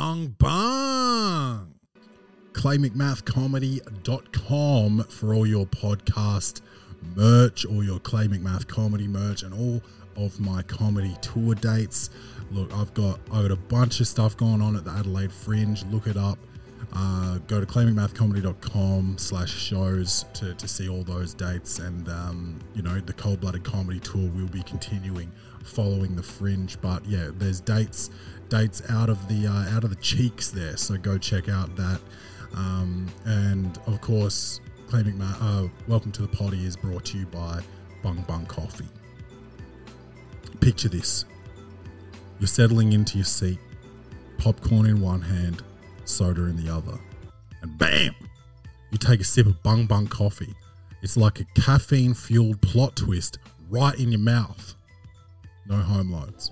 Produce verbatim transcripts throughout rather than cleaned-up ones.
Bung bung. clay mcmath comedy dot com for all your podcast merch, all your Clay McMath comedy merch, and all of my comedy tour dates. Look, I've got I got a bunch of stuff going on at the Adelaide Fringe. Look it up. Uh, go to clay mcmath comedy dot com slash shows to, to see all those dates. And, um, you know, the Cold Blooded Comedy Tour will be continuing following the Fringe. But, yeah, there's dates dates out of the uh, out of the cheeks there. So go check out that. Um, and, of course, Clay McMath, uh, Welcome to the Potty is brought to you by Bung Bung Coffee. Picture this. You're settling into your seat, popcorn in one hand, soda in the other, and bam, you take a sip of Bung Bung coffee. It's like a caffeine fueled plot twist right in your mouth. No home loans.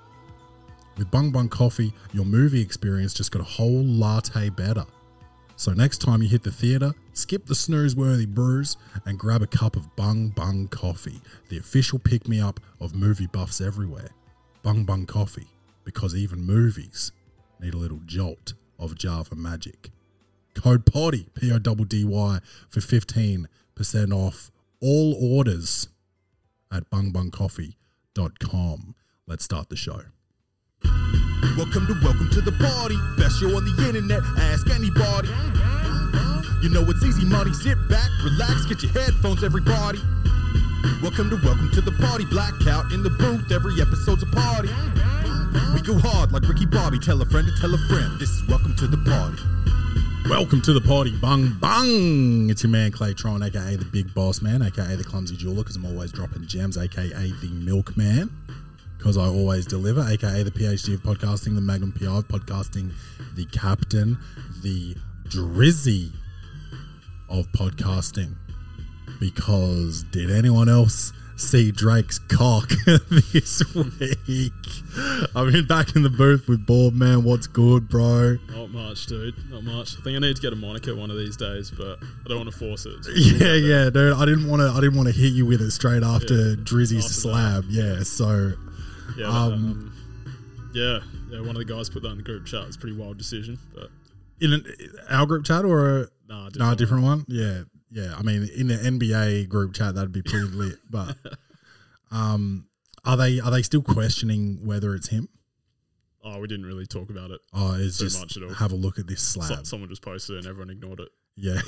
With Bung Bung coffee, your movie experience just got a whole latte better. So next time you hit the theatre, skip the snooze-worthy brews and grab a cup of Bung Bung coffee, the official pick-me-up of movie buffs everywhere. Bung Bung coffee, because even movies need a little jolt of Java magic. Code PODDY, P O D D Y, for fifteen percent off all orders at bung bung coffee dot com. Let's start the show. Welcome to Welcome to the Party, best show on the internet, ask anybody. You know it's easy money, sit back, relax, get your headphones everybody. Welcome to Welcome to the Party, blackout in the booth, every episode's a party. We go hard like Ricky Bobby, tell a friend to tell a friend, this is Welcome to the Party. Welcome to the party, bung bung. It's your man Claytron, aka the Big Boss Man, aka the Clumsy Jeweler, because I'm always dropping gems, aka the Milkman, because I always deliver, aka the PhD of podcasting, the Magnum P I of podcasting, the Captain, the Drizzy of podcasting. Because did anyone else see Drake's cock this week? I've been back in the booth with Bob, man. What's good, bro? Not much, dude. Not much. I think I need to get a moniker one of these days, but I don't want to force it. So yeah, yeah, dude. I didn't want to. I didn't want to hit you with it straight after yeah, Drizzy's after slab. That. Yeah, so yeah, um, um, yeah, yeah. One of the guys put that in the group chat. It's a pretty wild decision, but in an, our group chat or a, nah, different nah, different one. one. Yeah. Yeah, I mean, in the N B A group chat, that'd be pretty lit. But um, are they are they still questioning whether it's him? Oh, we didn't really talk about it. Oh, it's too just much at all. Have a look at this slab. So, someone just posted it and everyone ignored it. Yeah.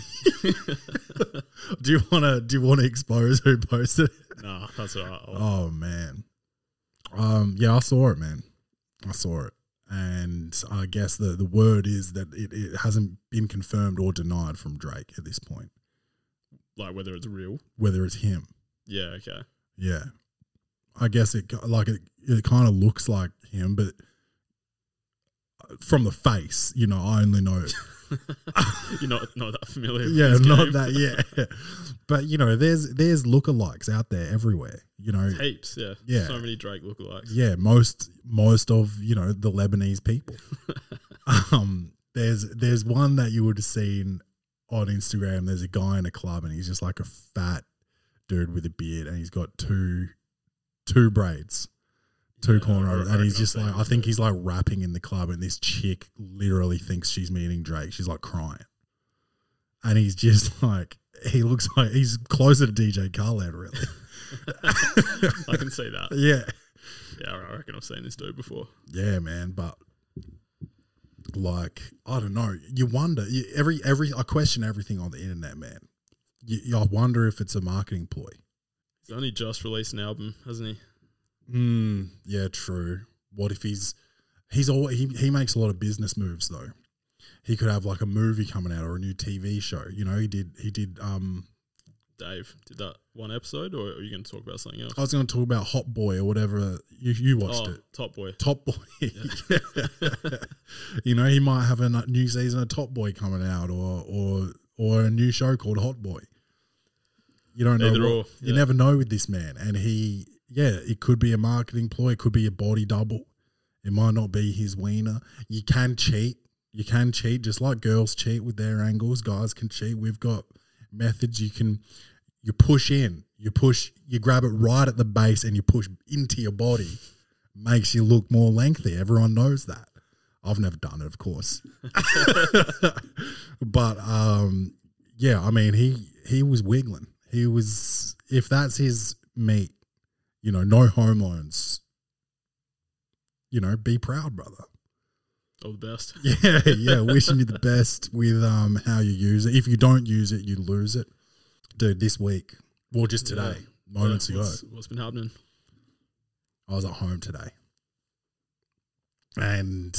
do you want to do you want to expose who posted it? Nah, that's all right. I'll... Oh man. Um. Yeah, I saw it, man. I saw it. And I guess the, the word is that it, it hasn't been confirmed or denied from Drake at this point. Like whether it's real, whether it's him. Yeah. Okay. Yeah. I guess it like it, it kind of looks like him, but from the face, you know, I only know. You're not not that familiar. Yeah, with this not game. that. Yeah, but you know, there's there's lookalikes out there everywhere. You know, heaps. Yeah. Yeah. So many Drake lookalikes. Yeah. Most most of you know the Lebanese people. um. There's there's one that you would have seen on Instagram. There's a guy in a club and he's just like a fat dude with a beard and he's got two two braids, two yeah, cornrows, and he's just like, I think he's like rapping in the club and this chick literally thinks she's meeting Drake. She's like crying. And he's just like, he looks like he's closer to D J Khaled, really. I can see that. Yeah. Yeah, I reckon I've seen this dude before. Yeah, man, but like, I don't know. You wonder you, every every. I question everything on the internet, man. You, you, I wonder if it's a marketing ploy. He's only just released an album, hasn't he? Mm, yeah, true. What if he's he's all he he makes a lot of business moves though. He could have like a movie coming out or a new T V show. You know, he did he did. Um, Dave did that one episode, or are you going to talk about something else? I was going to talk about Hot Boy or whatever. You you watched oh, it? Top Boy. Top Boy. Yeah. You know, he might have a new season of Top Boy coming out, or or or a new show called Hot Boy. You don't Either know. What, or, yeah. You never know with this man, and he, yeah, it could be a marketing ploy. It could be a body double. It might not be his wiener. You can cheat. You can cheat, just like girls cheat with their angles. Guys can cheat. We've got methods. You can. You push in, you push, you grab it right at the base and you push into your body. Makes you look more lengthy. Everyone knows that. I've never done it, of course. But um, yeah, I mean, he he was wiggling. He was, if that's his meat, you know, no home loans. You know, be proud, brother. All the best. Yeah, yeah. Wishing you the best with um how you use it. If you don't use it, you lose it, dude. This week, well, just today, Yeah. moments Yeah, ago, what's, what's been happening? I was at home today, and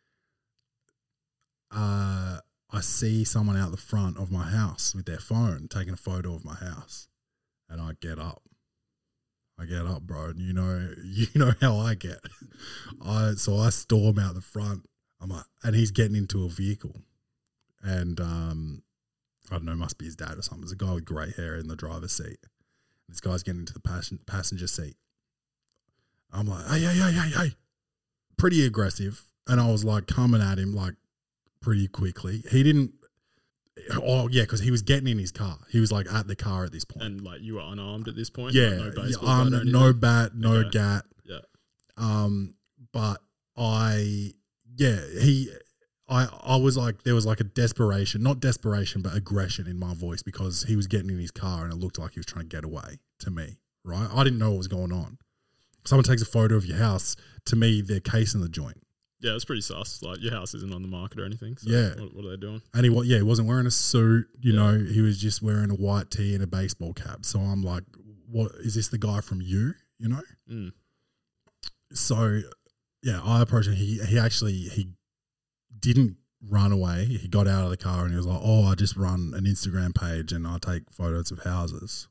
uh, I see someone out the front of my house with their phone taking a photo of my house, and I get up. I get up, bro, and you know, you know how I get. I so I storm out the front. I'm like, and he's getting into a vehicle, and um, I don't know, must be his dad or something. There's a guy with grey hair in the driver's seat. This guy's getting into the passion, passenger seat. I'm like, hey, hey, hey, hey, hey, pretty aggressive, and I was like coming at him like pretty quickly. He didn't. Oh yeah, because he was getting in his car. He was like at the car at this point. And like you were unarmed at this point. Yeah, Like, no yeah, baseball um, bat or no anything? bat, no Okay. gat. Yeah. Um, but I, yeah, he, I, I was like, there was like a desperation, not desperation, but aggression in my voice because he was getting in his car and it looked like he was trying to get away to me. Right, I didn't know what was going on. Someone takes a photo of your house. To me, they're casing the joint. Yeah, it's pretty sus. Like your house isn't on the market or anything. So Yeah. What, what are they doing? And he, wa- yeah, he wasn't wearing a suit. You Yeah. know, he was just wearing a white tee and a baseball cap. So I'm like, what is this? The guy from You? You know. Mm. So, yeah, I approached him. He he actually he didn't run away. He got out of the car and he was like, "Oh, I just run an Instagram page and I take photos of houses."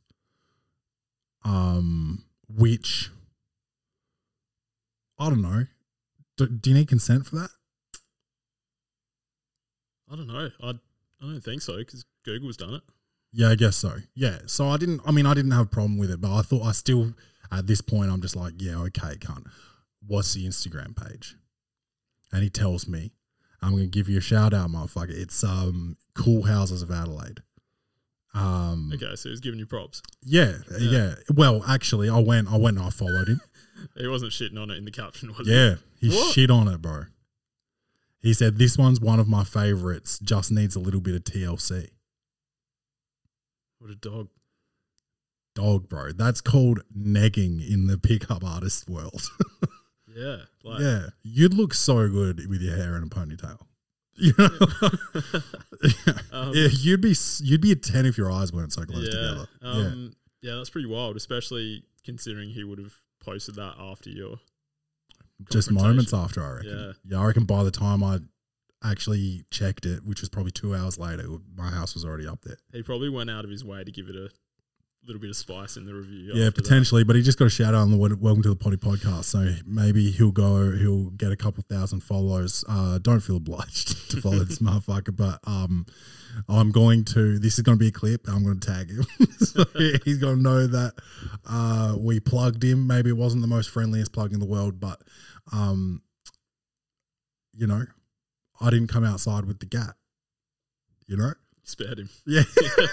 Um, which I don't know. Do, do you need consent for that? I don't know. I I don't think so because Google's done it. Yeah, I guess so. Yeah, so I didn't. I mean, I didn't have a problem with it, but I thought I still at this point I'm just like, yeah, okay, cunt. What's the Instagram page? And he tells me, I'm going to give you a shout out, motherfucker. It's um Cool Houses of Adelaide. Um, Okay, so he's giving you props. yeah, yeah, Yeah. Well, actually, I went, I went, and I followed him. He wasn't shitting on it in the caption, was he? Yeah, he What? shit on it, bro. He said this one's one of my favorites. Just needs a little bit of T L C. What a dog. Dog, bro. That's called negging in the pickup artist world. Yeah. Like, Yeah, you'd look so good with your hair in a ponytail. You know, Um, yeah, you'd be you'd be a ten if your eyes weren't so close yeah. together. Um, yeah. that's pretty wild, especially considering he would have posted that after your yeah, just moments confrontation. after, I reckon. Yeah. Yeah, I reckon by the time I actually checked it, which was probably two hours later, my house was already up there. He probably went out of his way to give it a little bit of spice in the review. Yeah, after that. potentially, but he just got a shout out on the Welcome to the Potty podcast, so maybe he'll go, he'll get a couple thousand follows. Uh, don't feel obliged to follow this motherfucker, but um, I'm going to. This is going to be a clip. I'm going to tag him, so he's going to know that uh, we plugged him. Maybe it wasn't the most friendliest plug in the world, but um, you know, I didn't come outside with the gat. You know. Spared him. Yeah.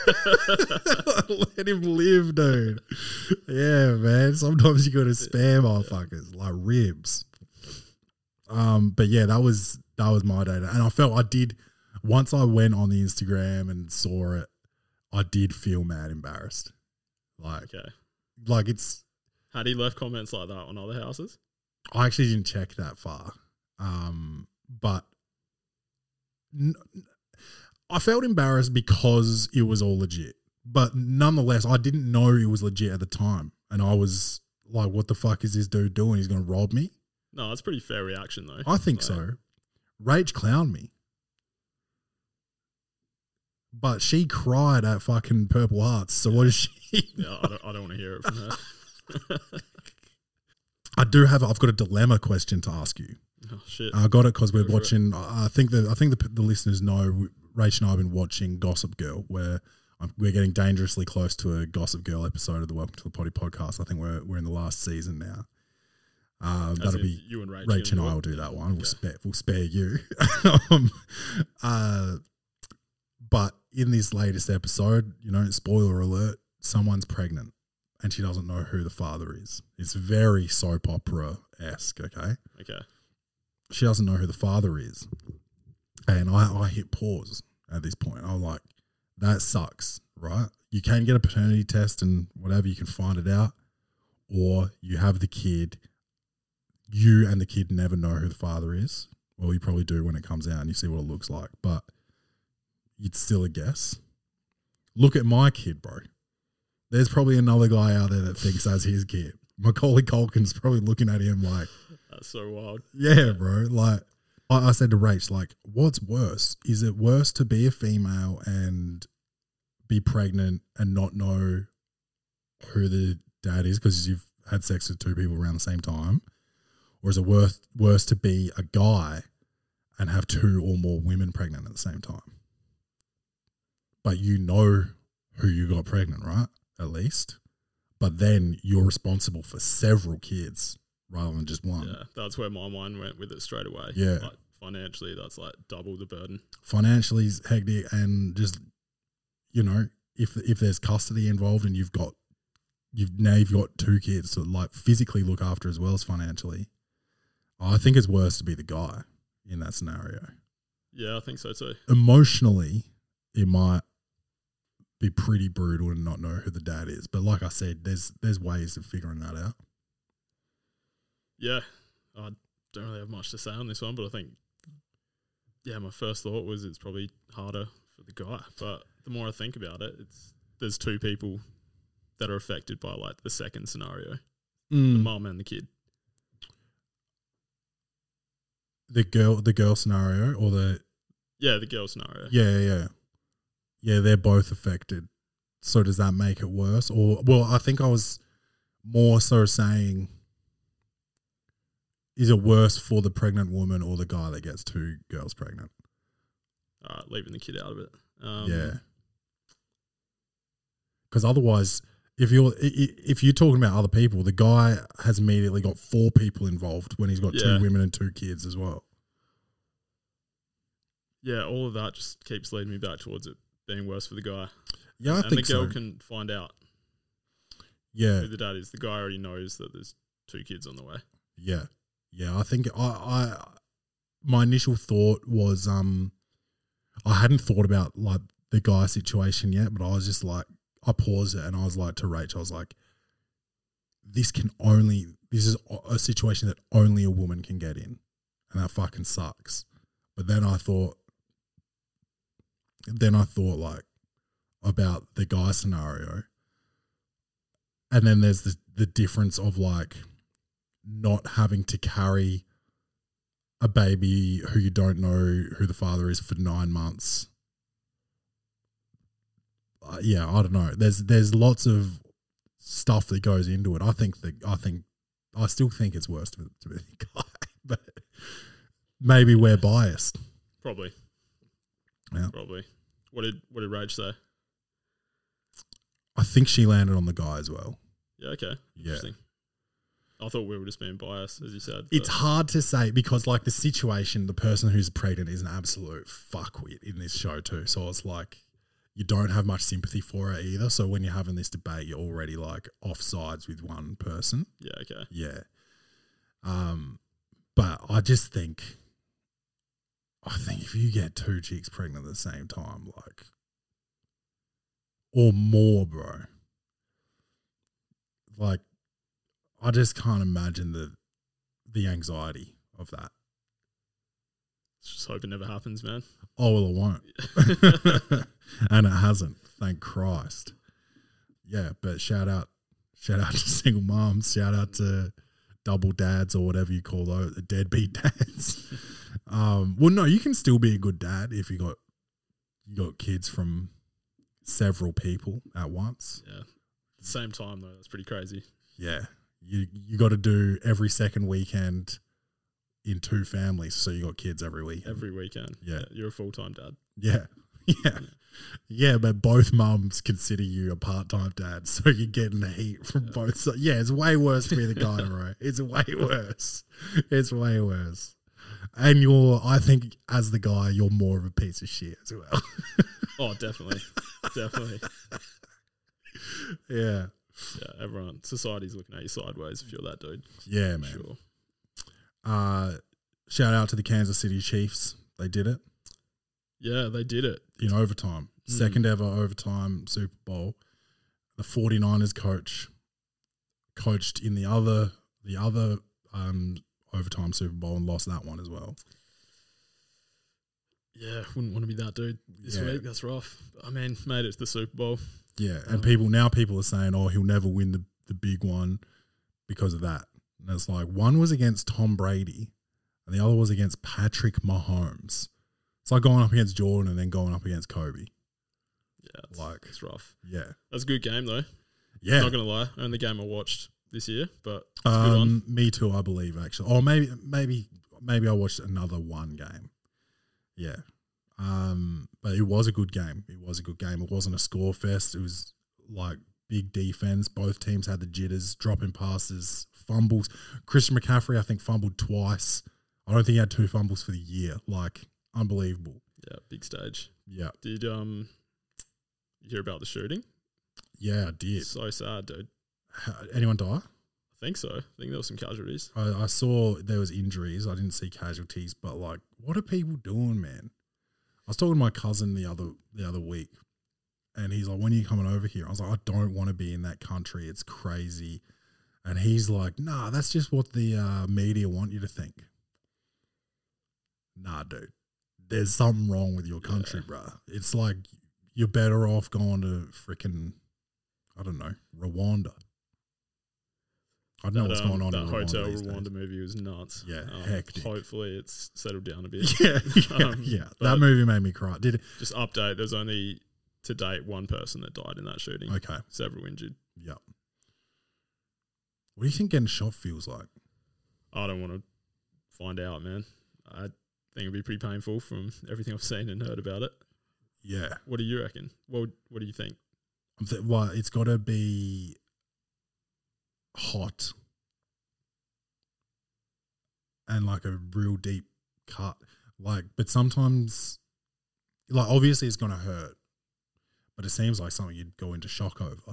Let him live, dude. Yeah, man. Sometimes you gotta spare motherfuckers like ribs. Um, but yeah, that was that was my data. And I felt I did once I went on the Instagram and saw it, I did feel mad embarrassed. Like Okay. like it's Had he left comments like that on other houses? I actually didn't check that far. Um, but n- I felt embarrassed because it was all legit. But nonetheless, I didn't know it was legit at the time. And I was like, what the fuck is this dude doing? He's going to rob me? No, that's a pretty fair reaction though. I think Like, so. Rach clowned me. But she cried at fucking Purple Hearts. So what is she? Yeah, I don't, I don't want to hear it from her. I do have, I've got a dilemma question to ask you. Oh shit. I got it because we're Go for watching. I I think that I think the, the listeners know. Rach and I have been watching Gossip Girl, where um, we're getting dangerously close to a Gossip Girl episode of the Welcome to the Potty podcast. I think we're we're in the last season now. Uh, As that'll in be you and Rach. Rach and gonna I do will it? do that one. We'll Okay. spare we'll spare you. um, uh, but in this latest episode, you know, spoiler alert, someone's pregnant and she doesn't know who the father is. It's very soap opera esque. Okay. Okay. she doesn't know who the father is. And I, I hit pause at this point. I'm like, that sucks, right? You can get a paternity test and whatever, you can find it out. Or you have the kid, you and the kid never know who the father is. Well, you probably do when it comes out and you see what it looks like. But it's still a guess. Look at my kid, bro. There's probably another guy out there that thinks that's his kid. Macaulay Culkin's probably looking at him like, That's so wild. yeah, bro. Like, I, I said to Rach, like, what's worse? Is it worse to be a female and be pregnant and not know who the dad is because you've had sex with two people around the same time? Or is it worse, worse to be a guy and have two or more women pregnant at the same time? But you know who you got pregnant, right? At least. But then you're responsible for several kids rather than just one. Yeah, that's where my mind went with it straight away. Yeah. Like, financially, that's like double the burden. Financially is hectic, and just, you know, if if there's custody involved and you've got, you've now you've got two kids to like physically look after as well as financially, I think it's worse to be the guy in that scenario. Yeah, I think so too. Emotionally, it might be pretty brutal to not know who the dad is. But like I said, there's there's ways of figuring that out. Yeah, I don't really have much to say on this one, but I think, yeah, my first thought was it's probably harder for the guy. But the more I think about it, it's there's two people that are affected by like the second scenario, Mm. the mum and the kid. The girl, the girl scenario, or the Yeah, the girl scenario. yeah, yeah, yeah, yeah. They're both affected. So does that make it worse? Or well, I think I was more so saying, is it worse for the pregnant woman or the guy that gets two girls pregnant? All right, leaving the kid out of it. Um, Yeah. Because otherwise, if you're i- i- if you're talking about other people, the guy has immediately got four people involved when he's got Yeah. two women and two kids as well. Yeah, all of that just keeps leading me back towards it being worse for the guy. Yeah, I and think the girl so. can find out Yeah, who the dad is. The guy already knows that there's two kids on the way. yeah, yeah. I think I, I my initial thought was um, I hadn't thought about like the guy situation yet, but I was just like, I paused it and I was like to Rach, I was like, this can only, this is a situation that only a woman can get in, and that fucking sucks. But then I thought, then I thought like about the guy scenario, and then there's the the difference of like not having to carry a baby who you don't know who the father is for nine months. Uh, yeah, I don't know. There's there's lots of stuff that goes into it. I think that I think I still think it's worse to, to be the guy, but maybe we're biased. Probably. Yeah. Probably. What did what did Rage say? I think she landed on the guy as well. Yeah, okay. Yeah. Interesting. I thought we were just being biased, as you said. It's but- hard to say because, like, the situation, the person who's pregnant is an absolute fuckwit in this show too. So it's like you don't have much sympathy for her either. So when you're having this debate, you're already like off sides with one person. Yeah, okay. Yeah. Um, but I just think, I think if you get two chicks pregnant at the same time, like, or more, bro, like, I just can't imagine the the anxiety of that. Just hope it never happens, man. Oh, well, it won't. And it hasn't, thank Christ. Yeah, but shout out, shout out to single moms, shout out to double dads or whatever you call those, deadbeat dads. um, well, no, you can still be a good dad if you got you got kids from several people at once. Yeah. At the same time, though, that's pretty crazy. Yeah, you you got to do every second weekend in two families, so you got kids every weekend. Every weekend. Yeah. You're a full-time dad. Yeah. Yeah. Yeah, but both mums consider you a part-time dad, so you're getting the heat from Yeah. both sides. Yeah, it's way worse to be the guy, right? It's way worse. It's way worse. And you're, I think, as the guy, you're more of a piece of shit as well. Oh, definitely. Definitely. Yeah. Yeah, everyone, society's looking at you sideways if you're that dude. Yeah, man. Sure. Uh, shout out to the Kansas City Chiefs. They did it Yeah, they did it. in overtime. Mm. Second ever overtime Super Bowl. The 49ers coach coached in the other the other um, overtime Super Bowl and lost that one as well. Yeah, wouldn't want to be that dude this Yeah. week. That's rough. I mean, made it to the Super Bowl. Yeah, and Um, people now people are saying, oh, he'll never win the, the big one because of that. And it's like one was against Tom Brady and the other was against Patrick Mahomes. It's like going up against Jordan and then going up against Kobe. Yeah, it's, Like- it's rough. Yeah. That's a good game though. Yeah. Not gonna lie, only game I watched this year, but it's a good one. Um, me too, I believe, actually. Or maybe maybe maybe I watched another one game. Yeah. Um, but it was a good game. It was a good game. It wasn't a score fest. It was like big defense. Both teams had the jitters, dropping passes, fumbles. Christian McCaffrey, I think, fumbled twice. I don't think he had two fumbles for the year. Like, unbelievable. Yeah, big stage. Yeah. Did um you hear about the shooting? Yeah, I did. So sad, dude. Ha- Anyone die? I think so. I think there were some casualties. I, I saw there was injuries. I didn't see casualties, but like, what are people doing, man? I was talking to my cousin the other the other week, and he's like, "When are you coming over here?" I was like, "I don't want to be in that country. It's crazy." And he's like, "Nah, that's just what the uh, media want you to think." Nah, dude, there's something wrong with your country, Yeah. bruh. It's like you're better off going to freaking, I don't know, Rwanda. I don't know That, what's um, going on That in Rwanda Hotel these days. Rwanda movie was nuts. Yeah, Um, hectic. Hopefully it's settled down a bit. Yeah, yeah, Um, yeah. but- That movie made me cry. Did it? Just update, there's only to date one person that died in that shooting. Okay. Several injured. Yeah. What do you think getting shot feels like? I don't want to find out, man. I think it'd be pretty painful from everything I've seen and heard about it. Yeah. What do you reckon? What What do you think? I'm th- well, it's got to be hot and like a real deep cut. Like, but sometimes, like, obviously it's going to hurt, but it seems like something you'd go into shock over.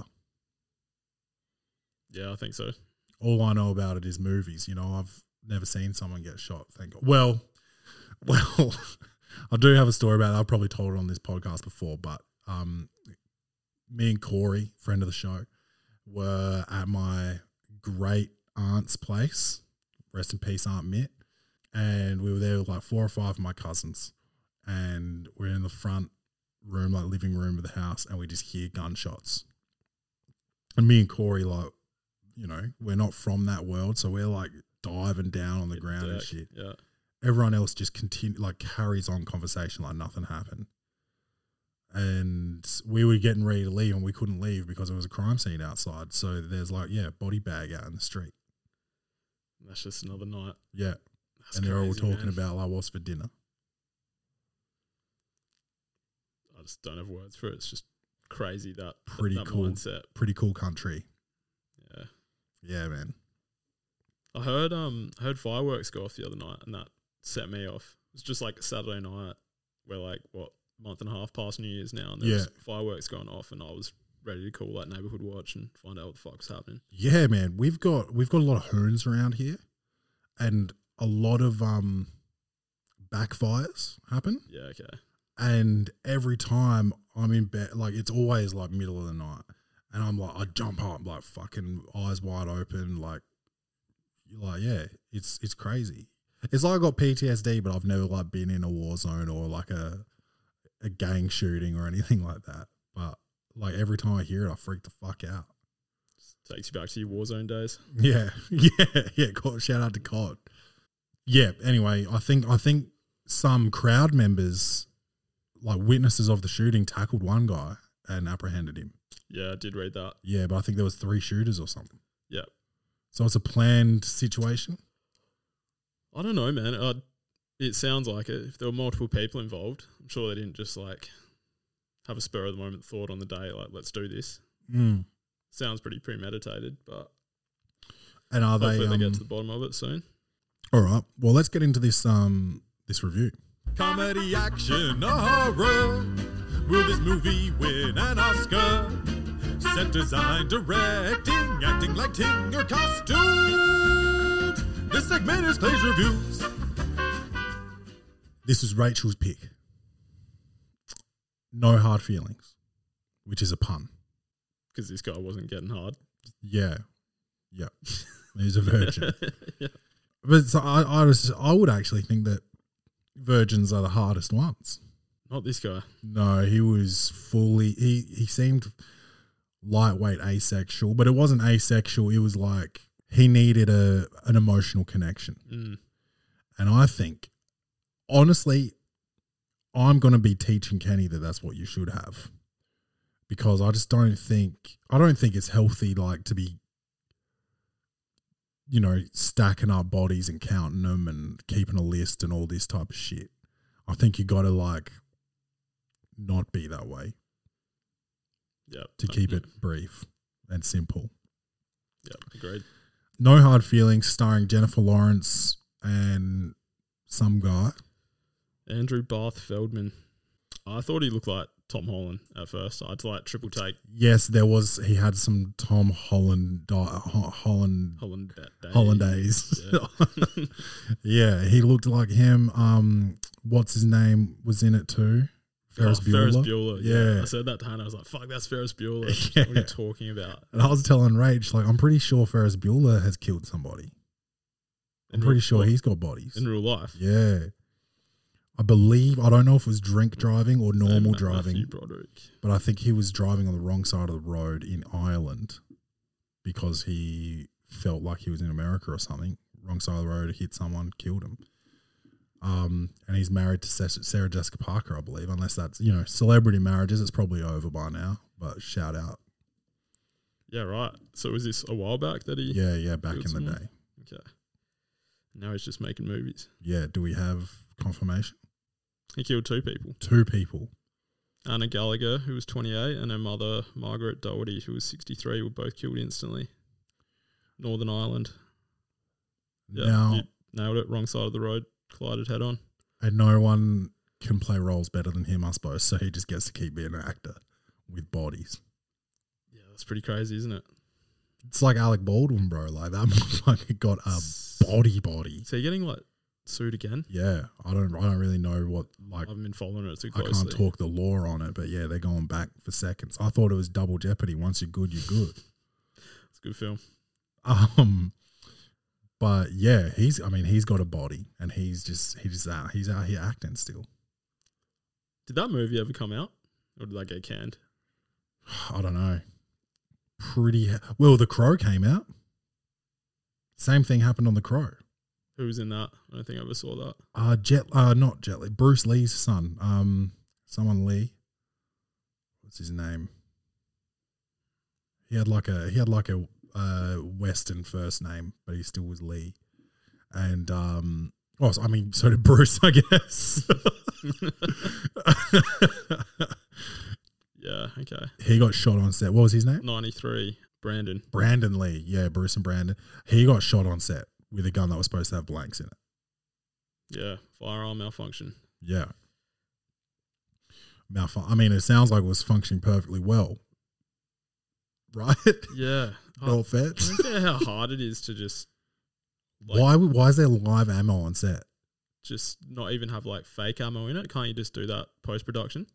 Yeah, I think so. All I know about it is movies. You know, I've never seen someone get shot. Thank God. Well, well, I do have a story about it. I've probably told it on this podcast before, but um, me and Corey, friend of the show, were at my great aunt's place. Rest in peace, Aunt Mitt. And we were there with like four or five of my cousins. And we're in the front room, like living room of the house, and we just hear gunshots. And me and Corey, like, you know, we're not from that world, so we're like diving down on the Hit ground and deck. shit. Yeah. Everyone else just continue, like, carries on conversation like nothing happened. And we were getting ready to leave, and we couldn't leave because there was a crime scene outside. So there's like, yeah, body bag out in the street. That's just another night. Yeah, That's and they're all crazy, talking man. about like what's for dinner. I just don't have words for it. It's just crazy that Pretty that cool. mindset. Pretty cool country. Yeah. Yeah, man. I heard um I heard fireworks go off the other night, and that set me off. It was just like a Saturday night. We're like what month and a half past New Year's now, and there was Yeah. fireworks going off, and I was ready to call that neighborhood watch and find out what the fuck's happening. Yeah, man. We've got we've got a lot of hoons around here, and a lot of um backfires happen. Yeah, okay. And every time I'm in bed, like it's always like middle of the night, and I'm like, I jump up, like fucking eyes wide open, like, you're like, yeah, it's it's crazy. It's like I got P T S D, but I've never like been in a war zone or like a a gang shooting or anything like that. But like every time I hear it, I freak the fuck out. Takes you back to your Warzone days. Yeah, yeah, yeah. Cod, shout out to C O D. Yeah. Anyway, I think I think some crowd members, like witnesses of the shooting, tackled one guy and apprehended him. Yeah, I did read that. Yeah, but I think there was three shooters or something. Yeah. So it's a planned situation. I don't know, man. Uh, it sounds like it. If there were multiple people involved, I'm sure they didn't just like have a spur of the moment thought on the day, like, let's do this. Mm. Sounds pretty premeditated, but And are they? hopefully they Um, get to the bottom of it soon. all right. Well, let's get into this um this review. Comedy, action, or horror. Will this movie win an Oscar? Set design, directing, acting, lighting, or costumes. This segment is Clay's Reviews. This was Rachel's pick. No hard feelings, which is a pun. Because this guy wasn't getting hard. Yeah. Yeah. He's a virgin. Yeah. But so I, I, was, I would actually think that virgins are the hardest ones. Not this guy. No, he was fully, he, he seemed lightweight asexual, but it wasn't asexual. It was like he needed a an emotional connection. Mm. And I think, honestly, I'm going to be teaching Kenny that that's what you should have. Because I just don't think, I don't think it's healthy like to be, you know, stacking up bodies and counting them and keeping a list and all this type of shit. I think you got to like not be that way. Yeah. To keep it brief and simple. Yeah, agreed. No Hard Feelings, starring Jennifer Lawrence and some guy. Andrew Barth Feldman. I thought he looked like Tom Holland at first. I had to like triple take. Yes, there was. He had some Tom Holland, uh, Holland, Holland day. Hollandaise. Yeah. Yeah, he looked like him. Um, what's his name was in it too? Ferris oh, Bueller. Ferris Bueller. Yeah. Yeah. I said that to Hannah. I was like, fuck, that's Ferris Bueller. Yeah. What are you talking about? And I was telling Rach, like, I'm pretty sure Ferris Bueller has killed somebody. I'm In pretty real, sure what? he's got bodies. In real life. Yeah. I believe, I don't know if it was drink driving or normal And driving, Matthew Broderick. but I think he was driving on the wrong side of the road in Ireland because he felt like he was in America or something. Wrong side of the road, hit someone, killed him. Um, and he's married to Sarah Jessica Parker, I believe, unless that's, you know, celebrity marriages. It's probably over by now, but shout out. Yeah, right. So was this a while back that he... Yeah, yeah, back in killed the someone? day. Okay. Now he's just making movies. Yeah, do we have confirmation? He killed two people. Two people. Anna Gallagher, who was twenty-eight, and her mother, Margaret Doherty, who was sixty-three, were both killed instantly. Northern Ireland. Yeah, Now, you nailed it. Wrong side of the road. Collided head on. and no one can play roles better than him, I suppose, so he just gets to keep being an actor with bodies. Yeah, that's pretty crazy, isn't it? It's like Alec Baldwin, bro. Like, that motherfucker got a body body. So you're getting, like, sued again? Yeah, I don't I don't really know what, like, I haven't been following it too I closely. can't talk the law on it, but yeah, they're going back for seconds. I thought it was double jeopardy. Once you're good, you're good. It's a good film. Um, but yeah, he's. I mean, he's got a body, and he's just he's out. He's out here acting still. Did that movie ever come out? Or did that get canned? I don't know. Pretty he- well. The Crow came out. Same thing happened on The Crow. Who was in that? I don't think I ever saw that. Uh Jet. Uh, not Jet Li. Bruce Lee's son. Um, someone Lee. What's his name? He had like a he had like a uh, Western first name, but he still was Lee. And um, oh, so, I mean, so did Bruce, I guess. Yeah, okay. He got shot on set. What was his name? ninety-three, Brandon. Brandon Lee. Yeah, Bruce and Brandon. He got shot on set with a gun that was supposed to have blanks in it. Yeah, firearm malfunction. Yeah. Malfun- I mean, it sounds like it was functioning perfectly well. Right? Yeah. No I, offense. I don't get how hard it is to just like, why, why is there live ammo on set? just not even have like fake ammo in it. Can't you just do that post-production?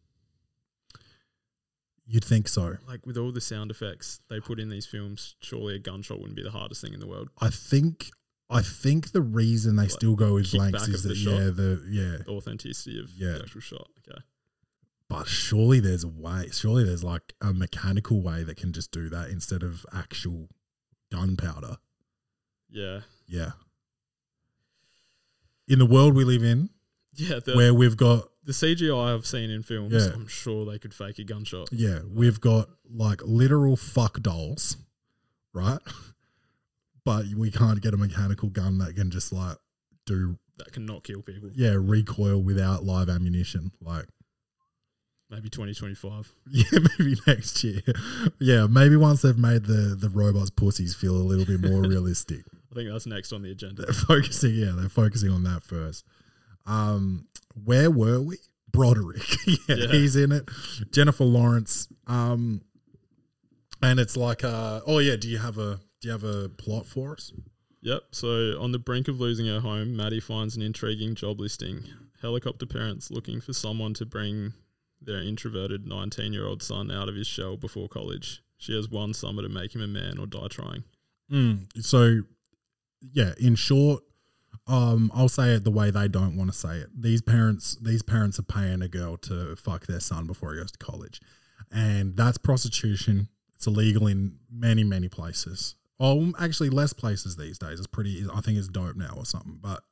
You'd think so. Like with all the sound effects they put in these films, surely a gunshot wouldn't be the hardest thing in the world. I think I think the reason they Like, still go with blanks kickback is of that the shot? yeah, the yeah. The authenticity of Yeah. the actual shot. Okay. But surely there's a way. Surely there's like a mechanical way that can just do that instead of actual gunpowder. Yeah. Yeah. In the world we live in, Yeah. The, where we've got the C G I I've seen in films, Yeah. I'm sure they could fake a gunshot. yeah, we've got like literal fuck dolls, right? But we can't get a mechanical gun that can just like do That can not kill people. yeah recoil without live ammunition. Like Maybe twenty twenty-five. yeah, maybe next year. Yeah, maybe once they've made the the robots' pussies feel a little bit more realistic. I think that's next on the agenda. They're focusing, yeah, they're focusing on that first. Um, where were we? Broderick. yeah, Yeah. he's in it. Jennifer Lawrence. Um, and it's like, uh, oh yeah, do you have a do you have a plot for us? Yep. So on the brink of losing her home, Maddie finds an intriguing job listing. Helicopter parents looking for someone to bring their introverted nineteen-year-old son out of his shell before college. She has one summer to make him a man or die trying. Mm, so, yeah, in short, um, I'll say it the way they don't want to say it. These parents, these parents are paying a girl to fuck their son before he goes to college, and that's prostitution. It's illegal in many, many places. Oh, actually, less places these days. It's pretty. I think it's dope now or something. But,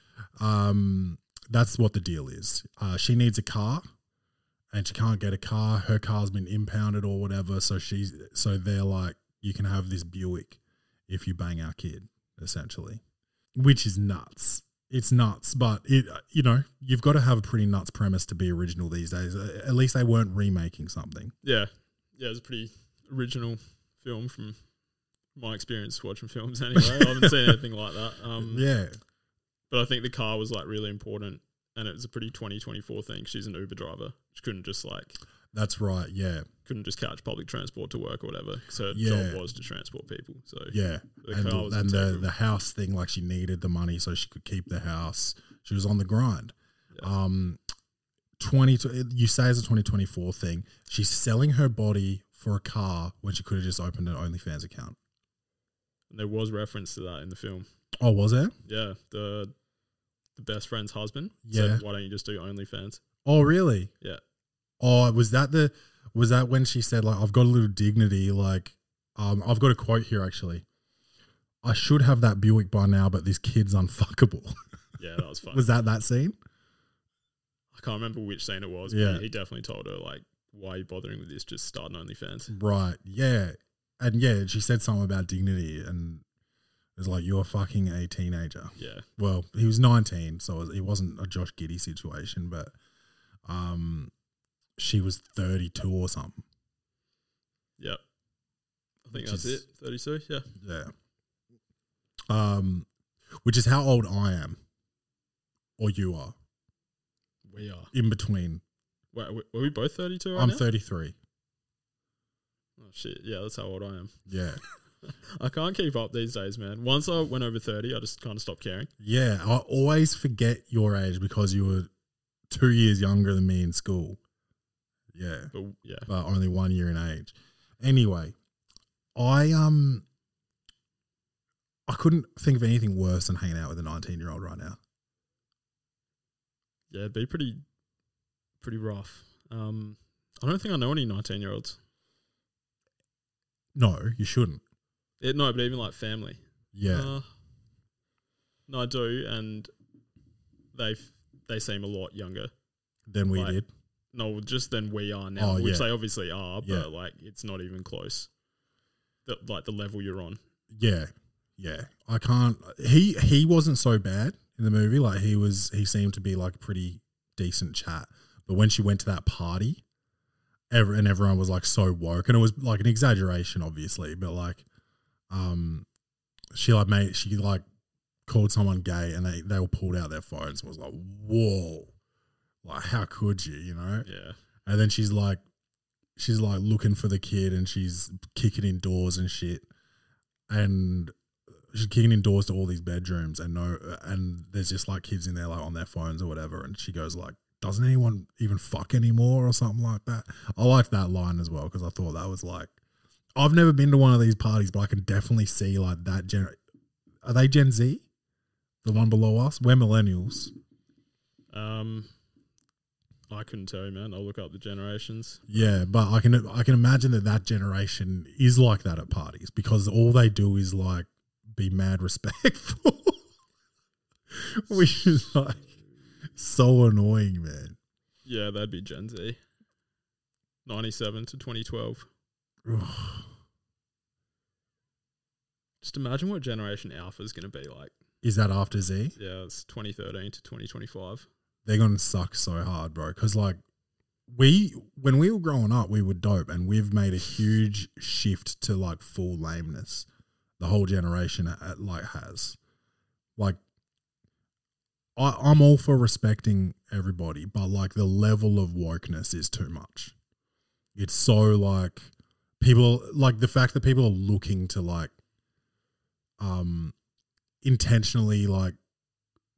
um, that's what the deal is. Uh, she needs a car. And she can't get a car. Her car's been impounded or whatever. So she's so they're like, you can have this Buick if you bang our kid, essentially, which is nuts. It's nuts, but it you know you've got to have a pretty nuts premise to be original these days. At least they weren't remaking something. Yeah, yeah, it's a pretty original film from my experience watching films. Anyway, I haven't seen anything like that. Um, yeah, but I think the car was like really important. And it was a pretty twenty twenty-four thing. She's an Uber driver. She couldn't just like... That's right, yeah. Couldn't just catch public transport to work or whatever. So her yeah. job was to transport people. So yeah. the and car was and the, the house thing, like she needed the money so she could keep the house. She was on the grind. Yeah. Um, twenty. You say it's a twenty twenty-four thing. She's selling her body for a car when she could have just opened an OnlyFans account. And there was reference to that in the film. Oh, was there? Yeah. The... The best friend's husband yeah. said, why don't you just do OnlyFans? Oh, really? Yeah. Oh, was that the, was that when she said, like, I've got a little dignity, like, um, I've got a quote here, actually. I should have that Buick by now, but this kid's unfuckable. Yeah, that was fun. Was that that scene? I can't remember which scene it was, yeah. but he definitely told her, like, why are you bothering with this? Just start an OnlyFans. Right, yeah. And, yeah, she said something about dignity, and it was like, you're fucking a teenager. Yeah. Well, he was nineteen, so it wasn't a Josh Giddey situation, but um, she was thirty-two or something. Yep. I think Which that's is, it. thirty-two, yeah. Yeah. Um, which is how old I am, or you are. We are. In between. Wait, were we both thirty-two right I'm now? thirty-three. Oh, shit. Yeah, that's how old I am. Yeah. I can't keep up these days, man. Once I went over thirty, I just kind of stopped caring. Yeah, I always forget your age because you were two years younger than me in school. Yeah. But, yeah. But only one year in age. Anyway, I um I couldn't think of anything worse than hanging out with a nineteen-year-old right now. Yeah, it'd be pretty pretty rough. Um, I don't think I know any nineteen-year-olds. No, you shouldn't. It, no, but even like family. Yeah. Uh, no, I do, and they they seem a lot younger than we like, did. No, just than we are now, Oh, which yeah. they obviously are, but Yeah. like it's not even close. The, like the level you're on. Yeah, yeah. I can't. He he wasn't so bad in the movie. Like he was. He seemed to be like a pretty decent chat. But when she went to that party, every, and everyone was like so woke, and it was like an exaggeration, obviously, but like. Um, she like made she like called someone gay, and they they all pulled out their phones and was like, "Whoa, like how could you?" You know? Yeah. And then she's like, she's like looking for the kid, and she's kicking in doors and shit, and she's kicking in doors to all these bedrooms, and no, and there's just like kids in there like on their phones or whatever, and she goes like, "Doesn't anyone even fuck anymore?" or something like that. I liked that line as well because I thought that was like. I've never been to one of these parties, but I can definitely see like that. Gen- Are they Gen Z? The one below us? We're millennials. Um, I couldn't tell you, man. I'll look up the generations. Yeah, but I can I can imagine that that generation is like that at parties because all they do is like be mad respectful, which is like so annoying, man. Yeah, that'd be Gen Z. ninety-seven to twenty twelve. Just imagine what Generation Alpha is going to be like. Is that after Z? Yeah, it's twenty thirteen to twenty twenty-five. They're going to suck so hard, bro. Because, like, we, when we were growing up, we were dope. And we've made a huge shift to, like, full lameness. The whole generation, at, like, has. Like, I, I'm all for respecting everybody. But, like, the level of wokeness is too much. It's so, like... People like the fact that people are looking to like, um, intentionally like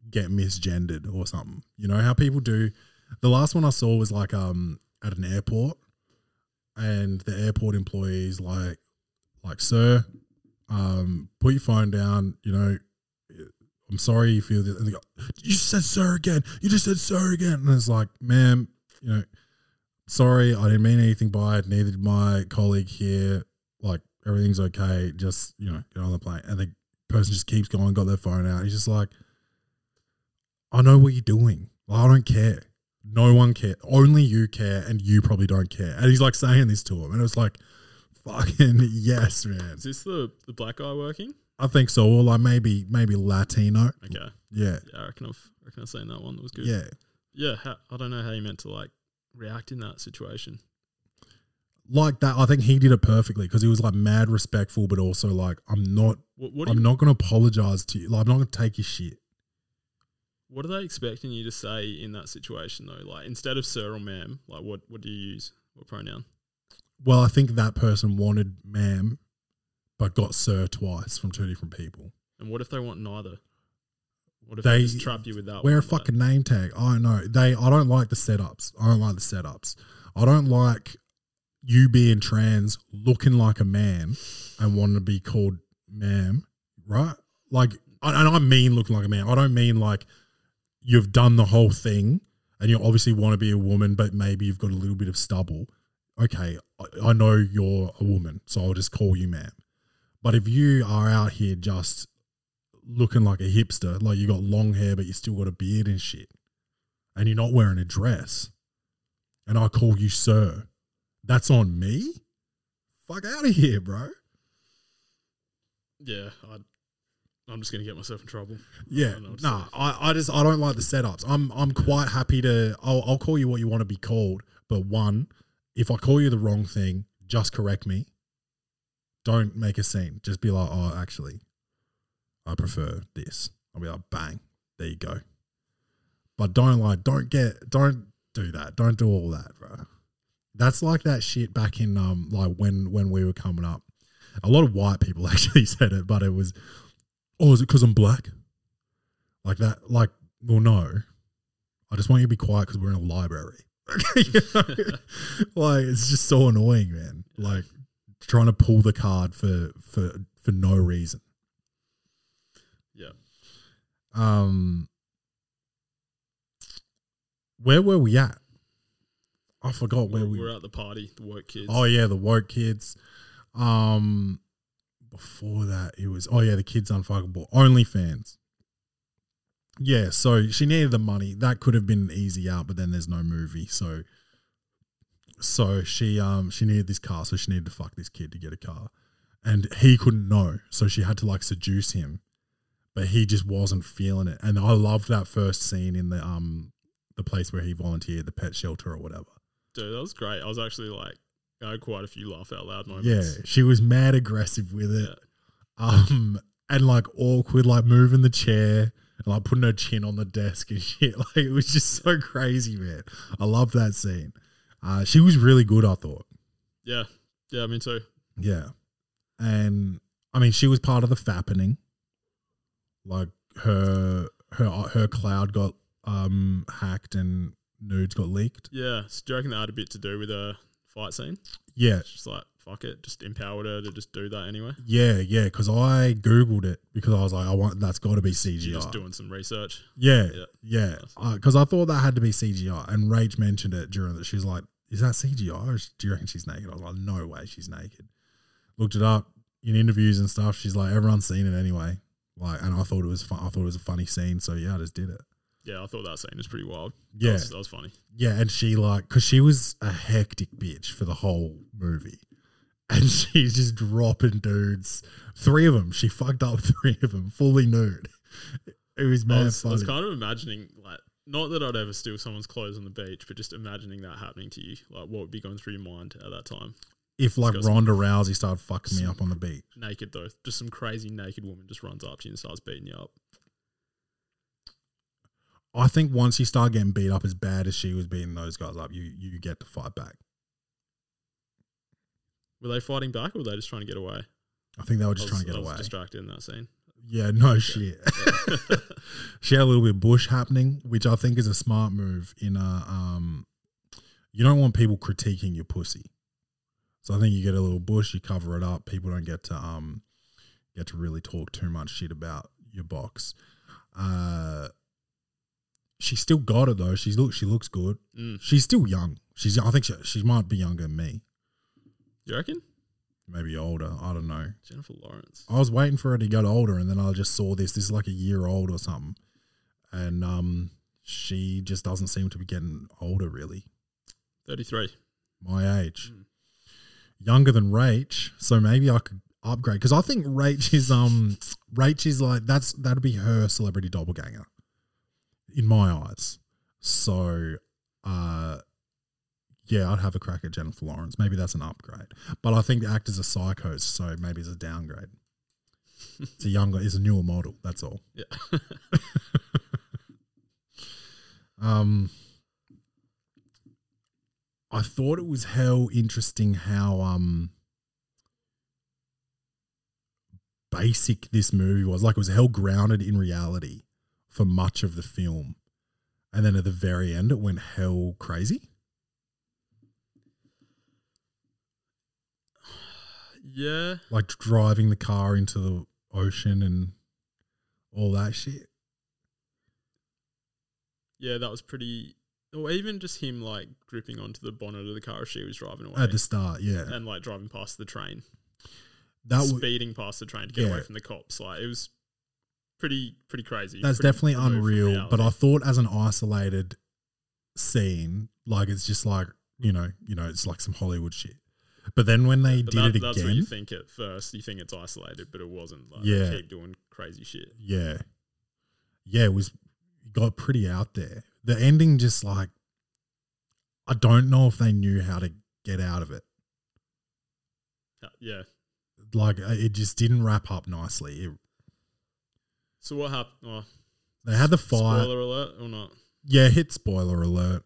get misgendered or something. You know how people do. The last one I saw was like um at an airport, and the airport employees like like sir, um, put your phone down. You know, I'm sorry you feel this. And they go, you just said sir again. You just said sir again. And it's like, ma'am, you know, sorry, I didn't mean anything by it. Neither did my colleague here. Like, everything's okay. Just, you know, get on the plane. And the person just keeps going, got their phone out. He's just like, I know what you're doing. Like, I don't care. No one cares. Only you care, and you probably don't care. And he's like saying this to him. And it was like, fucking yes, man. Is this the, the black guy working? I think so. Or like maybe maybe Latino. Okay. Yeah. Yeah, I reckon I've, I reckon I've seen that one. That was good. Yeah. Yeah, how, I don't know how you meant to, like, react in that situation. Like that, I think he did it perfectly because he was like mad respectful, but also like, I'm not, What, what, do I'm you, not going to apologize to you. Like, I'm not going to take your shit. what are they expecting you to say in that situation, though? Like, instead of sir or ma'am, like, what, what do you use? What pronoun? Well, I think that person wanted ma'am, but got sir twice from two different people. And what if they want neither? What if They- they, just trap you with that Wear one? a fucking name tag. I don't know. They, I don't like the setups. I don't like the setups. I don't like you being trans, looking like a man, and wanting to be called ma'am, right? Like, and I mean looking like a man. I don't mean like you've done the whole thing and you obviously want to be a woman, but maybe you've got a little bit of stubble. Okay, I, I know you're a woman, so I'll just call you ma'am. But if you are out here just looking like a hipster, like you got long hair, but you still got a beard and shit, and you're not wearing a dress, and I call you sir, that's on me? Fuck out of here, bro. Yeah, I, I'm just going to get myself in trouble. Yeah, I don't know what to nah, say. I, I just, I don't like the setups. I'm, I'm quite happy to, I'll, I'll call you what you want to be called, but one, if I call you the wrong thing, just correct me. Don't make a scene. Just be like, oh, actually, I prefer this. I'll be like, bang, there you go. But don't like, don't get, don't do that. Don't do all that, bro. That's like that shit back in, um, like when, when we were coming up. A lot of white people actually said it, but it was, oh, is it because I'm black? Like that, like, well, no. I just want you to be quiet because we're in a library. You know? Like, it's just so annoying, man. Like, trying to pull the card for, for, for no reason. Yeah. Um, where were we at? I forgot where We're, we we're at the party, the work kids. Oh yeah, the woke kids. Um, before that, it was oh yeah, the kids unfuckable. OnlyFans. Yeah, so she needed the money. That could have been an easy out, but then there's no movie, so so she um she needed this car, so she needed to fuck this kid to get a car, and he couldn't know, so she had to like seduce him, but he just wasn't feeling it. And I loved that first scene in the um the place where he volunteered, the pet shelter or whatever. Dude, that was great. I was actually like, I had quite a few laugh out loud moments. Yeah, she was mad aggressive with it. Yeah. Um, and like awkward, like moving the chair and like putting her chin on the desk and shit. Like, it was just so crazy, man. I love that scene. Uh, she was really good, I thought. Yeah. Yeah, me too. Yeah. And I mean, she was part of the fappening. Like her, her, her cloud got um hacked and nudes got leaked. Yeah. So do you reckon that had a bit to do with a fight scene? Yeah. It's just like, fuck it. Just empowered her to just do that anyway. Yeah, yeah, because I Googled it because I was like, I want that's got to be C G I. You're just doing some research. Yeah, Yeah. yeah, because I thought that had to be C G I. And Rach mentioned it during that. She was like, is that C G I or is- do you reckon she's naked? I was like, no way she's naked. Looked it up in interviews and stuff. She's like, everyone's seen it anyway. Like, and I thought it was fun. I thought it was a funny scene. So yeah, I just did it. Yeah, I thought that scene was pretty wild. Yeah. That was, that was funny. Yeah, and she like, because she was a hectic bitch for the whole movie. And she's just dropping dudes. Three of them. She fucked up three of them, fully nude. It was I mad was, I funny. was kind of imagining, like, not that I'd ever steal someone's clothes on the beach, but just imagining that happening to you. Like, what would be going through your mind at that time? If like Disgusting. Ronda Rousey started fucking me up on the beach. Naked, though. Just some crazy naked woman just runs up to you and starts beating you up. I think once you start getting beat up as bad as she was beating those guys up, you you get to fight back. Were they fighting back or were they just trying to get away? I think they were I just was, trying to get I was away. distracted in that scene. Yeah, no shit. She had a little bit of bush happening, which I think is a smart move. In a, um, you don't want people critiquing your pussy, so I think you get a little bush, you cover it up. People don't get to um get to really talk too much shit about your box. Uh, she still got it though. She's look, she looks good. Mm. She's still young. She's I think she, she might be younger than me. You reckon? Maybe older. I don't know. Jennifer Lawrence. I was waiting for her to get older, and then I just saw this. This is like a year old or something, and um, she just doesn't seem to be getting older. Really, thirty-three. My age, Mm. younger than Rach. So maybe I could upgrade because I think Rach is um, Rach is like that's that'd be her celebrity doppelganger, in my eyes. So, uh. Yeah, I'd have a crack at Jennifer Lawrence. Maybe that's an upgrade. But I think the actors are psychos, so maybe it's a downgrade. It's a younger, it's a newer model, that's all. Yeah. um, I thought it was hell interesting how um basic this movie was. Like, it was hell grounded in reality for much of the film. And then at the very end, it went hell crazy. Yeah. Like driving the car into the ocean and all that shit. Yeah, that was pretty. Or even just him like gripping onto the bonnet of the car as she was driving away. At the start, yeah. And like driving past the train. That w- Speeding past the train to get yeah. away from the cops. Like it was pretty pretty crazy. That's pretty definitely removed from unreal. reality. But I thought as an isolated scene, like it's just like, you know, you know, it's like some Hollywood shit. But then when they But did that, it that's what again, you think at first. You think it's isolated, but it wasn't. Like, Yeah. they keep doing crazy shit. yeah, yeah, it was got pretty out there. The ending just like, I don't know if they knew how to get out of it. Uh, Yeah. Like it just didn't wrap up nicely. It, So what happened? Oh, they had the fire. spoiler alert or not? Yeah, hit spoiler alert.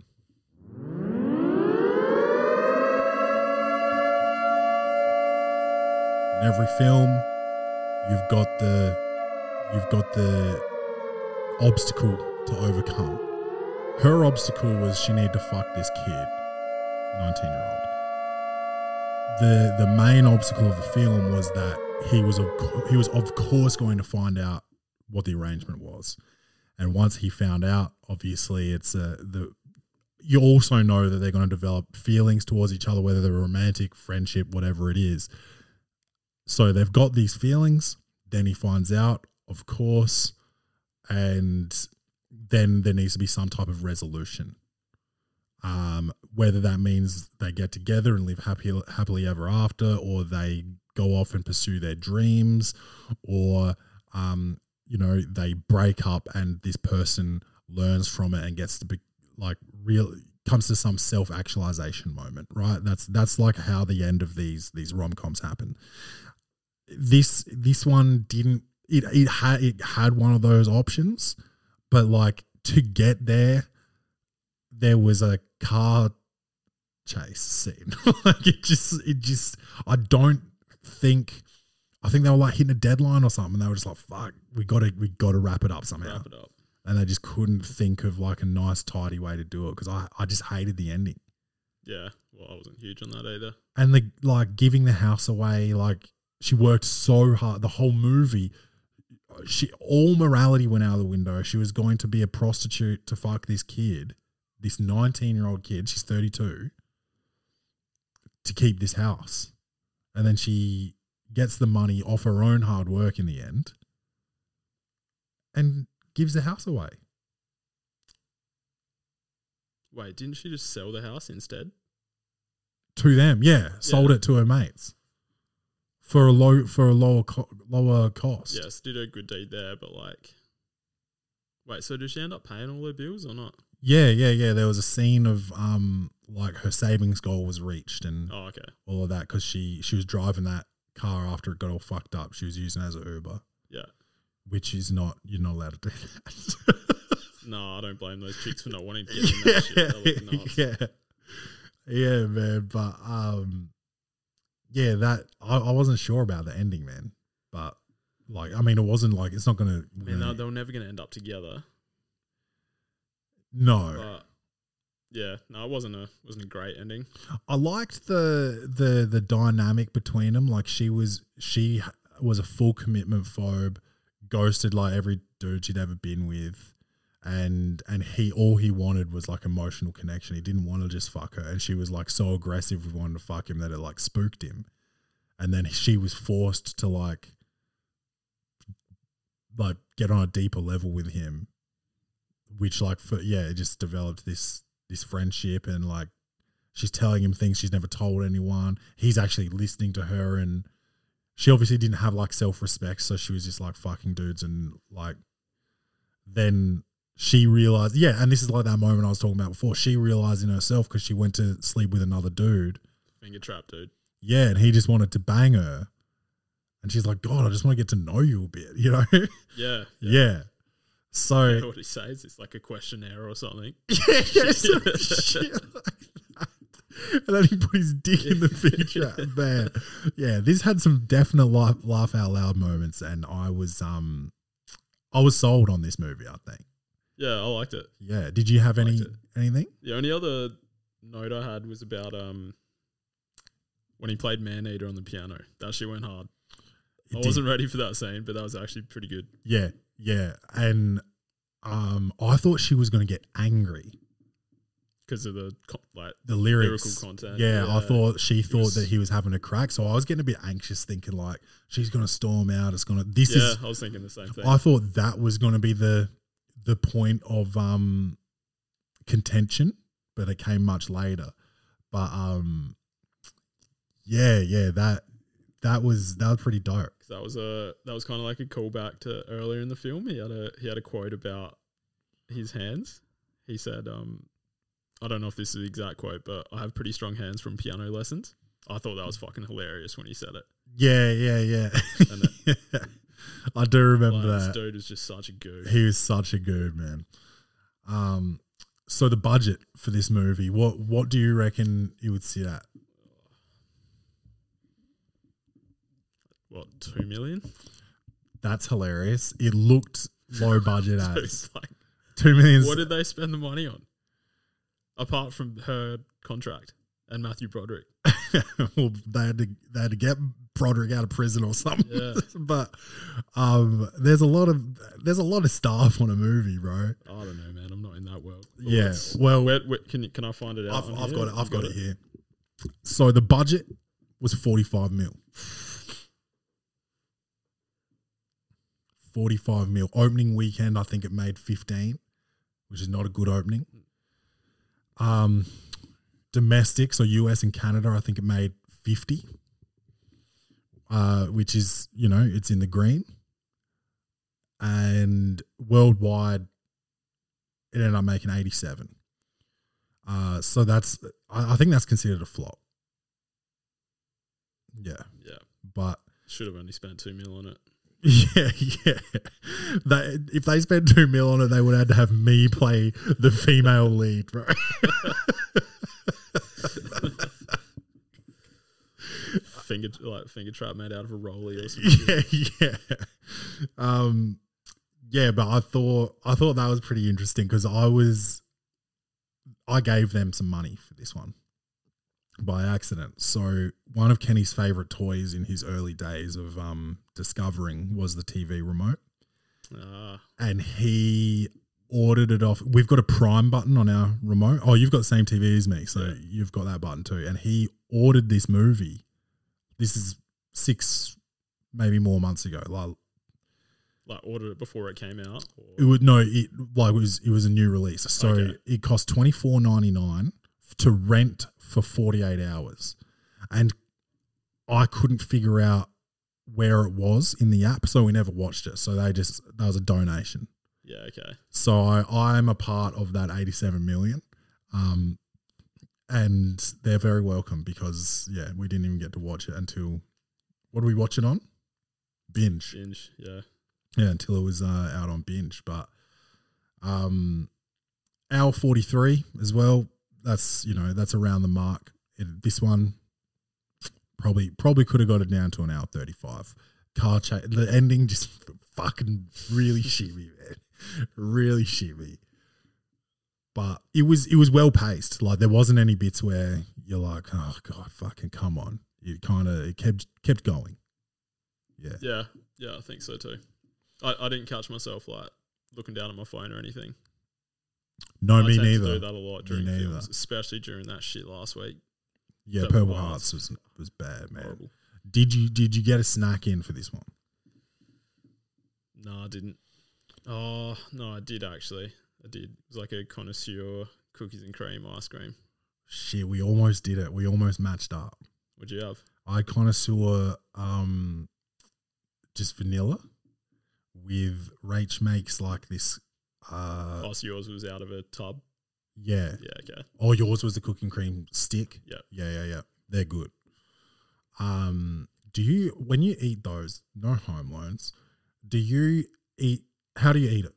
In every film, you've got the you've got the obstacle to overcome. Her obstacle was she needed to fuck this kid, nineteen year old. The the main obstacle of the film was that he was of co- he was of course going to find out what the arrangement was. And once he found out, obviously it's uh, the you also know that they're going to develop feelings towards each other, whether they're romantic, friendship, whatever it is. So they've got these feelings. Then he finds out, of course, and then there needs to be some type of resolution. Um, whether that means they get together and live happy, happily ever after, or they go off and pursue their dreams, or um, you know, they break up and this person learns from it and gets to be like real comes to some self-actualization moment, right? That's that's like how the end of these these rom-coms happen. This this one didn't it it had it had one of those options, but like to get there, there was a car chase scene. Like it just it just I don't think I think they were like hitting a deadline or something. They were just like, fuck, we gotta we gotta wrap it up somehow. Wrap it up. And they just couldn't think of like a nice, tidy way to do it because I, I just hated the ending. Yeah. Well, I wasn't huge on that either. And the like giving the house away, like she worked so hard. The whole movie, she all morality went out of the window. She was going to be a prostitute to fuck this kid, this nineteen-year-old kid. She's thirty-two, to keep this house. And then she gets the money off her own hard work in the end and gives the house away. Wait, didn't she just sell the house instead? To them, yeah. Sold Yeah. it to her mates for a low for a lower co- lower cost. Yes, did a good deed there, but like, wait, so did she end up paying all her bills or not? Yeah, yeah, yeah. There was a scene of um like her savings goal was reached and Oh, okay. all of that because she she was driving that car after it got all fucked up. She was using it as an Uber, Yeah. which is not you're not allowed to do that. No, I don't blame those chicks for not wanting to get in that shit. They look nuts. yeah, yeah, man. But um, yeah, that I, I wasn't sure about the ending, man. But Like, I mean, it wasn't like it's not gonna. I mean, they they were never gonna end up together. No. But yeah, no, it wasn't a wasn't a great ending. I liked the the the dynamic between them. Like she was she was a full commitment phobe, ghosted like every dude she'd ever been with, and and he all he wanted was like emotional connection. He didn't want to just fuck her, and she was like so aggressive with wanting to fuck him that it like spooked him, and then she was forced to like like get on a deeper level with him, which like for yeah it just developed this. this friendship, and like she's telling him things she's never told anyone. He's actually listening to her, and she obviously didn't have like self-respect, so she was just like fucking dudes. And like then she realized, yeah, and this is like that moment I was talking about before. She realized in herself because she went to sleep with another dude. Finger trap dude. Yeah, and he just wanted to bang her. And she's like, God, I just want to get to know you a bit, you know? Yeah. Yeah. yeah. So Yeah, what he says, it's like a questionnaire or something. Yeah, yeah, some shit like that. And then he put his dick in the feature. Man, yeah, this had some definite laugh, laugh out loud moments, and I was um, I was sold on this movie. I think. Yeah, I liked it. Yeah. Did you have any it. anything? The only other note I had was about um, when he played Maneater on the piano. That shit went hard. It I did. wasn't ready for that scene, but that was actually pretty good. Yeah, yeah, and um, I thought she was going to get angry. Because of the co- like The lyrics, lyrical content. Yeah, Yeah. I thought she thought was- that he was having a crack, so I was getting a bit anxious, thinking like she's going to storm out. It's going to. This Yeah, is. I was thinking the same thing. I thought that was going to be the the point of um contention, but it came much later. But um, yeah, yeah, that that was that was pretty dope. that was a that was kind of like a callback to earlier in the film. He had a he had a quote about his hands. He said, um, I don't know if this is the exact quote, but I have pretty strong hands from piano lessons. I thought that was fucking hilarious when he said it. Yeah, yeah, yeah. And it, I do remember like, that. This dude was just such a goof. He was such a good man. Um, so the budget for this movie, what what do you reckon you would sit at? What, two million? That's hilarious. It looked low budget Dude, as like, two million. what did they spend the money on? Apart from her contract and Matthew Broderick. Well, they had to they had to get Broderick out of prison or something. Yeah. But um, there's a lot of there's a lot of staff on a movie, bro. I don't know, man. I'm not in that world. But Yeah. let's- Well, where, where, can you, can I find it out? I've, on I've here? got it. I've You got it here. So the budget was forty-five mil. forty-five mil. Opening weekend, I think it made fifteen, which is not a good opening. Um, domestic, so U S and Canada, I think it made fifty, uh, which is, you know, it's in the green. And worldwide, it ended up making eighty-seven. Uh, so that's, I, I think that's considered a flop. Yeah. Yeah. But Should have only spent two mil on it. yeah, yeah. They, if they spent two mil on it, they would have had to have me play the female lead, bro. Finger like finger trap made out of a rollie or something. yeah, yeah. Um, yeah, but I thought I thought that was pretty interesting because I was I gave them some money for this one by accident. So one of Kenny's favorite toys in his early days of um, discovering was the T V remote. Ah, And he ordered it off. We've got a Prime button on our remote. Oh, you've got the same T V as me, so Yeah. you've got that button too. And he ordered this movie. This is six, maybe more months ago. Like like ordered it before it came out. Or? it would no, it like it was it was a new release. So Okay. it cost twenty four ninety nine to rent for forty eight hours, and I couldn't figure out where it was in the app, so we never watched it. So they just that was a donation. Yeah, okay. So I, I'm a part of that eighty-seven million. Um, and they're very welcome because, yeah, we didn't even get to watch it until, what did we watch it on? Binge. Binge, yeah. Yeah, until it was uh, out on Binge. But um, hour forty-three as well, that's, you know, that's around the mark. It, this one probably probably could have got it down to an hour thirty-five. car chase. The ending just fucking really shitty, man. Really shitty. But it was it was well paced. Like there wasn't any bits where you're like, oh god, fucking come on. It kind of it kept kept going. Yeah. Yeah, yeah, I think so too. I, I didn't catch myself like looking down at my phone or anything. No, I me tend neither. To do that a lot during Me neither. films, especially during that shit last week. Yeah, Purple Purple Hearts. Hearts was was bad, man. Horrible. Did you did you get a snack in for this one? No, I didn't. Oh no, I did actually. I did. It was like a connoisseur cookies and cream ice cream. Shit, we almost did it. We almost matched up. What'd you have? I connoisseur um just vanilla with Rach makes like this uh Oh, so yours was out of a tub. yeah. Yeah, okay. Oh, yours was the cooking cream stick? Yeah. Yeah, yeah, yeah. They're good. Um do you when you eat those, no home loans, do you eat how do you eat it?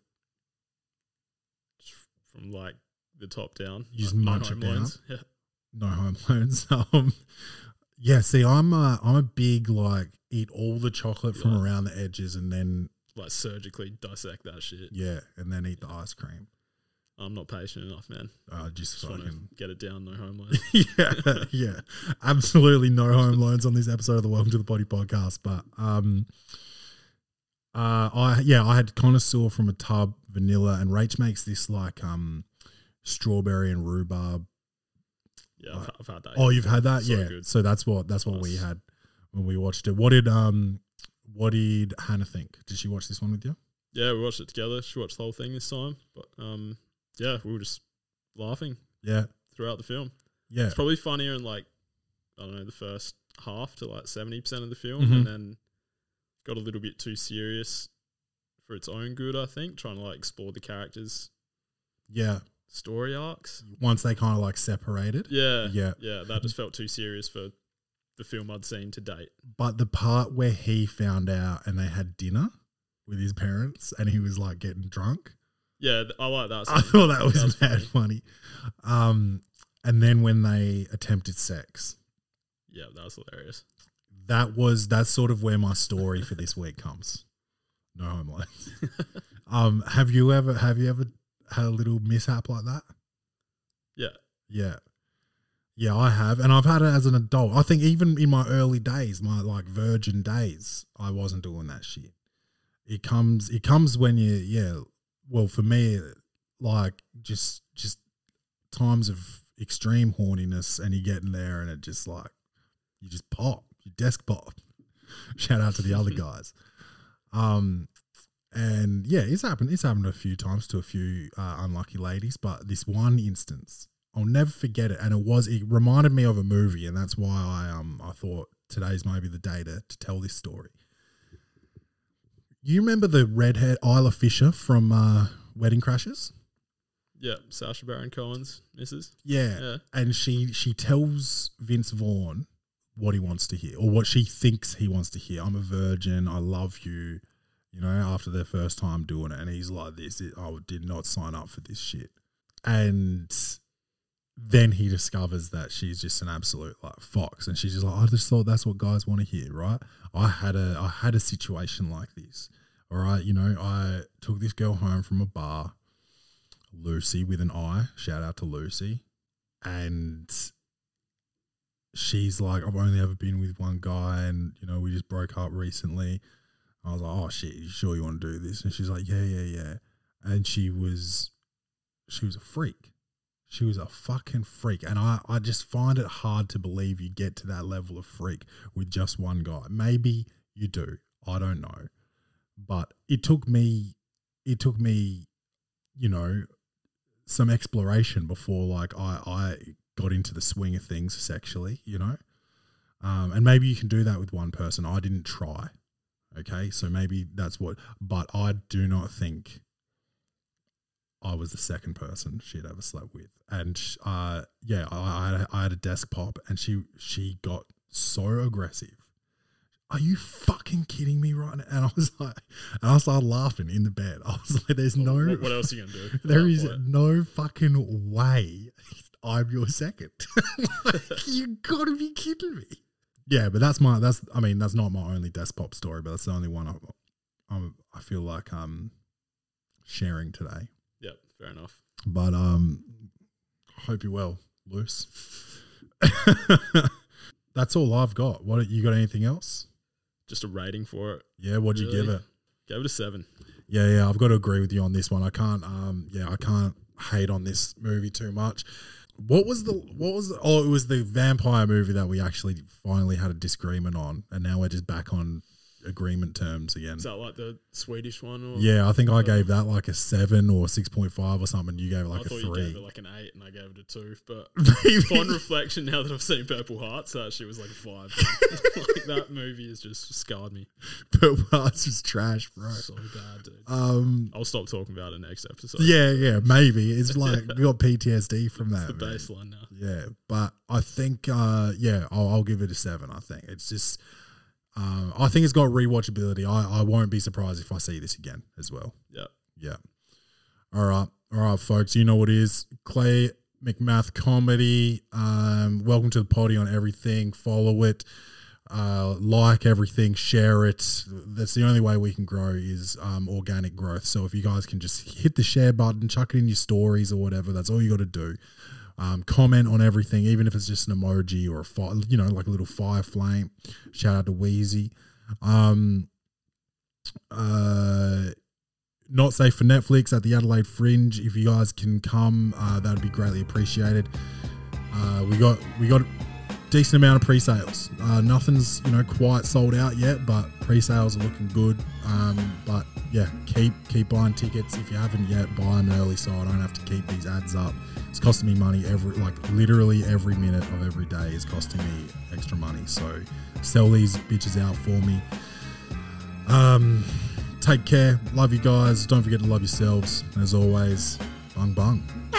From like the top down. You just like, no munch it home down? loans. Yeah. No home loans. Um, yeah, see, I'm a, I'm a big like eat all the chocolate from Yeah. around the edges and then Like surgically dissect that shit. yeah, and then eat the ice cream. I'm not patient enough, man. Uh, just Just want to fucking get it down, no home loans. yeah, yeah, absolutely no home loans on this episode of the Welcome to the Potty podcast. But um, uh, I yeah, I had connoisseur from a tub, vanilla, and Rach makes this like um, strawberry and rhubarb. Yeah, I've, I've had that. Oh, you've had that, So yeah. good. So that's what that's what we Nice. had when we watched it. What did um, what did Hannah think? Did she watch this one with you? Yeah, we watched it together. She watched the whole thing this time. But um, yeah, we were just laughing Yeah, throughout the film. yeah, It's probably funnier in like, I don't know, the first half to like seventy percent of the film. Mhm. And then got a little bit too serious for its own good, I think, trying to like explore the characters' yeah. story arcs. Once they kind of like separated. Yeah. Yeah. Yeah, that just felt too serious for the film I'd seen to date. But the part where he found out and they had dinner with his parents and he was like getting drunk, Yeah, th- I like that. I scene. thought that was, That was mad funny. Um, and then when they attempted sex, Yeah, that was hilarious. that was that's sort of where my story for this week comes. No home loans. um, have you ever have you ever had a little mishap like that? Yeah. Yeah. Yeah, I have. And I've had it as an adult. I think even in my early days, my like virgin days, I wasn't doing that shit. It comes it comes when you yeah, well for me, like just just times of extreme horniness and you get in there and it just like you just pop, you desk pop. Shout out to the other guys. Um and yeah, it's happened it's happened a few times to a few uh, unlucky ladies, but this one instance I'll never forget it, and it was it reminded me of a movie, and that's why I um I thought today's maybe the day to, to tell this story. You remember the redhead Isla Fisher from uh, Wedding Crashers? Yeah, Sacha Baron Cohen's missus. Yeah. Yeah. And she she tells Vince Vaughn what he wants to hear, or what she thinks he wants to hear. I'm a virgin, I love you, you know, after their first time doing it. And he's like, this is, I did not sign up for this shit. And then he discovers that she's just an absolute like fox, and she's just like, I just thought that's what guys want to hear, right? I had a I had a situation like this. All right, you know, I took this girl home from a bar, Lucy with an I, shout out to Lucy, and she's like, I've only ever been with one guy, and you know, we just broke up recently. I was like, oh shit, you sure you want to do this? And she's like, yeah, yeah, yeah. And she was she was a freak. She was a fucking freak. And I, I just find it hard to believe you get to that level of freak with just one guy. Maybe you do. I don't know. But it took me, it took me, you know, some exploration before like I, I got into the swing of things sexually, you know. Um, and maybe you can do that with one person. I didn't try. Okay. So maybe that's what, but I do not think I was the second person she'd ever slept with. And uh, yeah, I, I, had a, I had a desk pop, and she she got so aggressive. Are you fucking kidding me right now? And I was like, and I started laughing in the bed. I was like, there's no, What, what else are you going to do? there at that is point? no fucking way I'm your second. Like, you gotta be kidding me. Yeah, but that's my that's I mean that's not my only Despop story, but that's the only one I I'm, I feel like I'm sharing today. Yep, fair enough. But um, I hope you're well, Luce. That's all I've got. What you got? Anything else? Just a rating for it. Yeah, what'd really? you give it? Gave it a seven. Yeah, yeah, I've got to agree with you on this one. I can't, um, yeah, I can't hate on this movie too much. What was the, what was, the, oh, it was the vampire movie that we actually finally had a disagreement on, and now we're just back on agreement terms again. Is that like the Swedish one? Or yeah, I think I gave that like a seven or six point five or something. You gave it like I a thought three. You gave it like an eight, and I gave it a two. But upon reflection, now that I've seen Purple Hearts, that actually was like a five. Like that movie has just scarred me. Purple Hearts is trash, bro. So bad, dude. Um, I'll stop talking about it next episode. Yeah, yeah, maybe it's like we got P T S D from It's that. the man. baseline now. Yeah, but I think, uh, yeah, I'll, I'll give it a seven. I think it's just. Um, I think it's got rewatchability. I, I won't be surprised if I see this again as well. Yeah. Yeah. All right. All right, folks. You know what it is. Clay McMath Comedy. Um, welcome to the potty on everything. Follow it. Uh, like everything. Share it. That's the only way we can grow is um, organic growth. So if you guys can just hit the share button, chuck it in your stories or whatever, that's all you got to do. Um, comment on everything, even if it's just an emoji or a fire, you know, like a little fire flame. Shout out to Wheezy. Um, uh, not safe for Netflix at the Adelaide Fringe. If you guys can come, uh, that would be greatly appreciated. Uh, we got we got a decent amount of pre-sales. Uh, nothing's you know quite sold out yet, but pre-sales are looking good. Um, but yeah, keep keep buying tickets if you haven't yet. Buy them early so I don't have to keep these ads up. It's costing me money every, like literally every minute of every day is costing me extra money. So sell these bitches out for me. Um, take care. Love you guys. Don't forget to love yourselves. As always, bung bung.